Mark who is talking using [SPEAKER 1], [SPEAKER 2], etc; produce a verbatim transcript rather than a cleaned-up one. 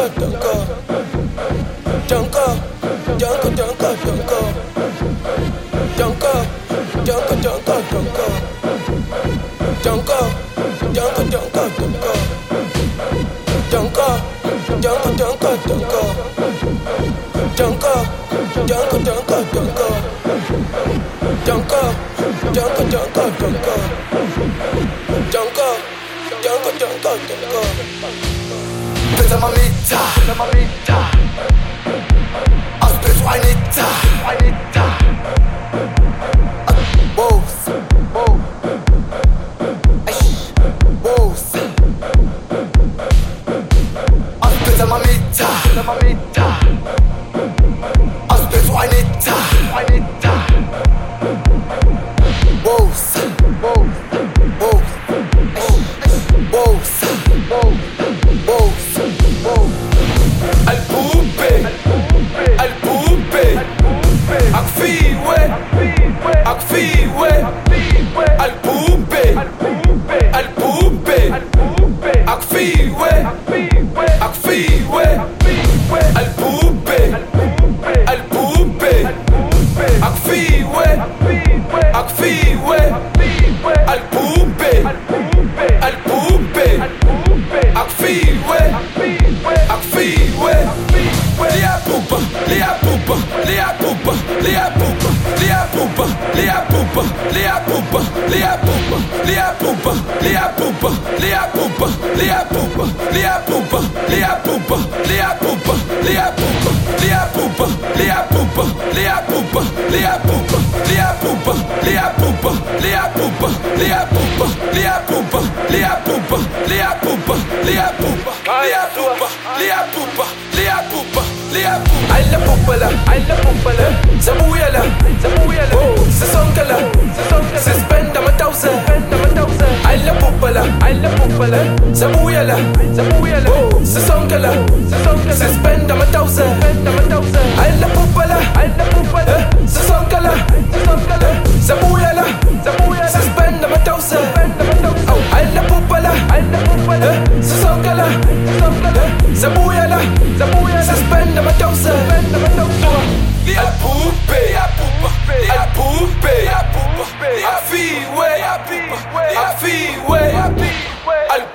[SPEAKER 1] Pesa mamita, pesa mamita. Aspect Juanita, Juanita. Wow, wow. Wow. Pesa mamita, pesa mamita. Aspect Juanita, Juanita. Wow, wow, wow. Wow, wow.
[SPEAKER 2] Alla puppala, alla puppala. Zabuyala, zabuyala. Oh, sesonkala, sesonkala. Suspenda matausa, suspenda matausa. Alla puppala, alla puppala. Zabuyala, zabuyala. Oh, sesonkala, sesonkala. Suspenda matausa, suspenda matausa. Alla puppala, alla puppala. Sesonkala, sesonkala. Zabuyala, zabuyala. Suspenda matausa, suspenda matausa. Oh, alla puppala, alla puppala. Sesonkala, sesonkala. Zabuyala, zabuyala. Suspenda matausa.
[SPEAKER 1] Lia pupe, lia pupa, lia pupe, lia pupa, lia fiwe, lia pupa, lia fiwe, al